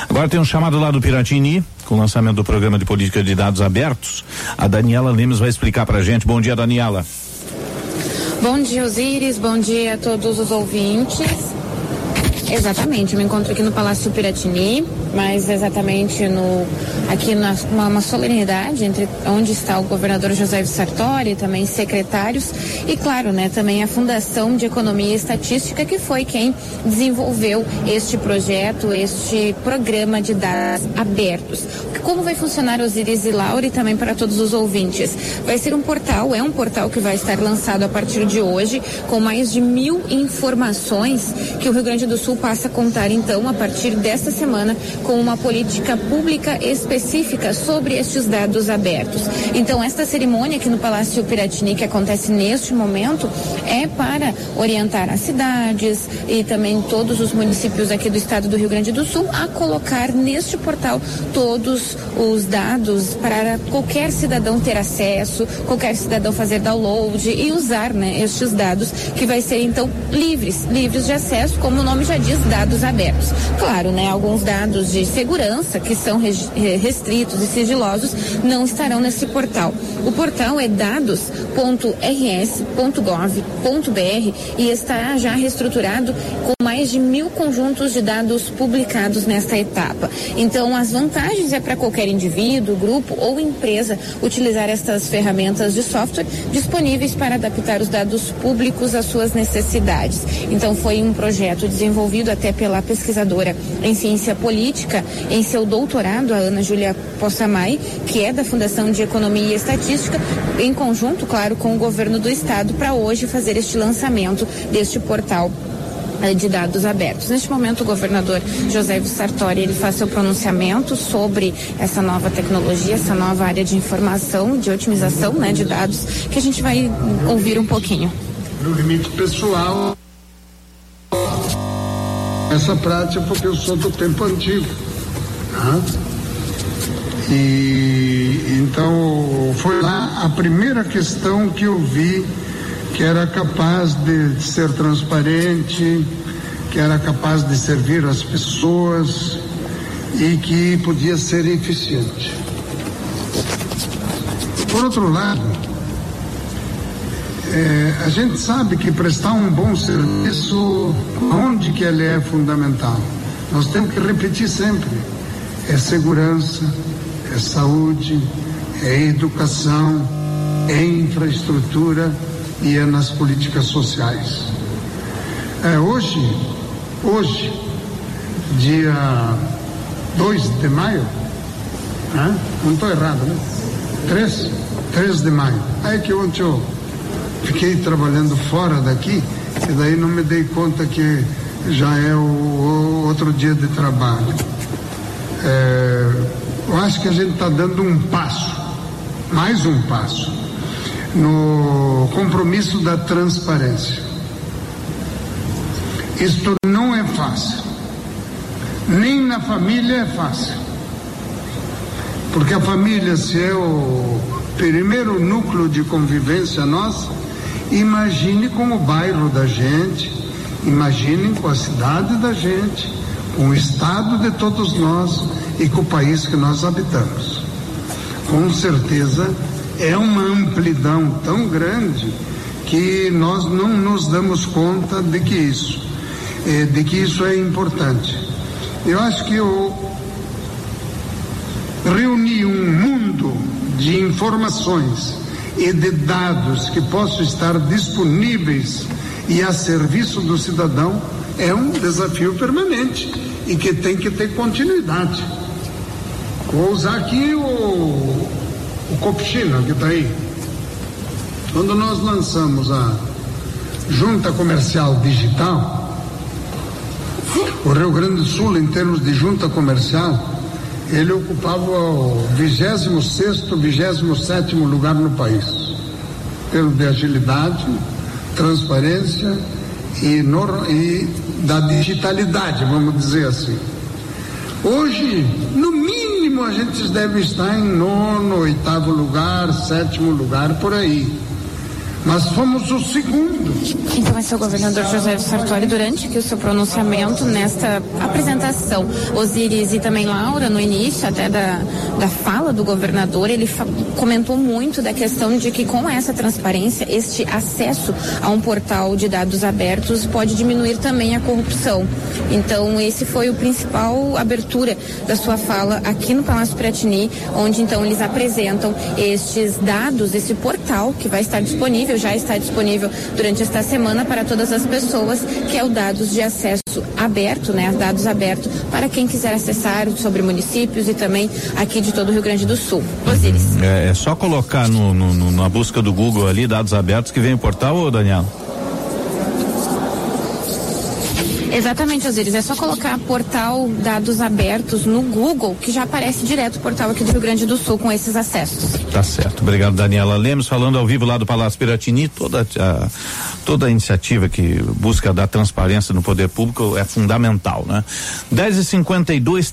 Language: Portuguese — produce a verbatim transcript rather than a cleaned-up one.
Agora tem um chamado lá do Piratini, com o lançamento do programa de política de dados abertos. A Daniela Lemes vai explicar pra gente. Bom dia, Daniela. Bom dia, Osíris. Bom dia a todos os ouvintes. Exatamente, eu me encontro aqui no Palácio Piratini, mas exatamente no, aqui na uma, uma solenidade entre onde está o governador José Sartori e também secretários e claro, né, também a Fundação de Economia e Estatística, que foi quem desenvolveu este projeto, este programa de dados abertos. Como vai funcionar, Osíris e Laura, e também para todos os ouvintes? Vai ser um portal, é um portal que vai estar lançado a partir de hoje, com mais de mil informações que o Rio Grande do Sul passa a contar, então, a partir desta semana, com uma política pública específica sobre estes dados abertos. Então, esta cerimônia aqui no Palácio Piratini, que acontece neste momento, é para orientar as cidades e também todos os municípios aqui do estado do Rio Grande do Sul a colocar neste portal todos os dados para qualquer cidadão ter acesso, qualquer cidadão fazer download e usar, né, estes dados, que vai ser então livres, livres de acesso, como o nome já diz, dados abertos. Claro, né, alguns dados de segurança que são restritos e sigilosos não estarão nesse portal. O portal é dados ponto r s ponto gov ponto b r e está já reestruturado com mais de mil conjuntos de dados publicados nesta etapa. Então, as vantagens é para qualquer indivíduo, grupo ou empresa utilizar estas ferramentas de software disponíveis para adaptar os dados públicos às suas necessidades. Então, foi um projeto desenvolvido até pela pesquisadora em ciência política, em seu doutorado, a Ana Júlia Possamay, que é da Fundação de Economia e Estatística, em conjunto, claro, com o governo do estado, para hoje fazer este lançamento deste portal de dados abertos. Neste momento, o governador José Sartori, ele faz seu pronunciamento sobre essa nova tecnologia, essa nova área de informação, de otimização, né, de dados, que a gente vai ouvir um pouquinho. No limite pessoal, essa prática, porque eu sou do tempo antigo, né? E então foi lá a primeira questão que eu vi que era capaz de ser transparente, que era capaz de servir as pessoas e que podia ser eficiente. Por outro lado, é, a gente sabe que prestar um bom serviço, onde que ele é fundamental? Nós temos que repetir sempre, é segurança, é saúde, é educação, é infraestrutura e é nas políticas sociais. É, hoje, hoje, dia dois de maio, né? Não estou errado, né? três, três de maio. Aí que ontem eu fiquei trabalhando fora daqui, e daí não me dei conta que já é o, o outro dia de trabalho. É, eu acho que a gente está dando um passo, mais um passo, no compromisso da transparência. Isto não é fácil, nem na família é fácil, porque a família, se é o primeiro núcleo de convivência nossa, imagine com o bairro da gente, imaginem com a cidade da gente, com o estado de todos nós e com o país que nós habitamos. Com certeza é uma amplidão tão grande que nós não nos damos conta de que isso, eh, de que isso é importante. Eu acho que eu reuni um mundo de informações e de dados que possam estar disponíveis e a serviço do cidadão é um desafio permanente e que tem que ter continuidade. Vou usar aqui o, o Copchina, que está aí. Quando nós lançamos a Junta Comercial Digital, o Rio Grande do Sul, em termos de junta comercial, ele ocupava o vigésimo sexto, vigésimo sétimo lugar no país, em termos de agilidade, transparência e, no, e da digitalidade, vamos dizer assim. Hoje, no mínimo, a gente deve estar em nono, oitavo lugar, sétimo lugar, por aí. Nós fomos o segundo. Então, esse é o governador José Sartori durante aqui o seu pronunciamento nesta apresentação. Osiris e também Laura, no início até da, da fala do governador, ele fa- comentou muito da questão de que com essa transparência, este acesso a um portal de dados abertos pode diminuir também a corrupção. Então, esse foi o principal abertura da sua fala aqui no Palácio Piratini, onde então eles apresentam estes dados, esse portal que vai estar disponível, já está disponível durante esta semana para todas as pessoas, que é o dados de acesso aberto, né? Dados abertos para quem quiser acessar sobre municípios e também aqui de todo o Rio Grande do Sul. Osiris. É, é só colocar no, no, no, na busca do Google ali, dados abertos, que vem o portal, ô Daniela? Exatamente, Osiris. É só colocar portal dados abertos no Google, que já aparece direto o portal aqui do Rio Grande do Sul com esses acessos. Tá certo. Obrigado, Daniela Lemos, falando ao vivo lá do Palácio Piratini. Toda a, toda a iniciativa que busca dar transparência no poder público é fundamental, né? dez e cinquenta e dois,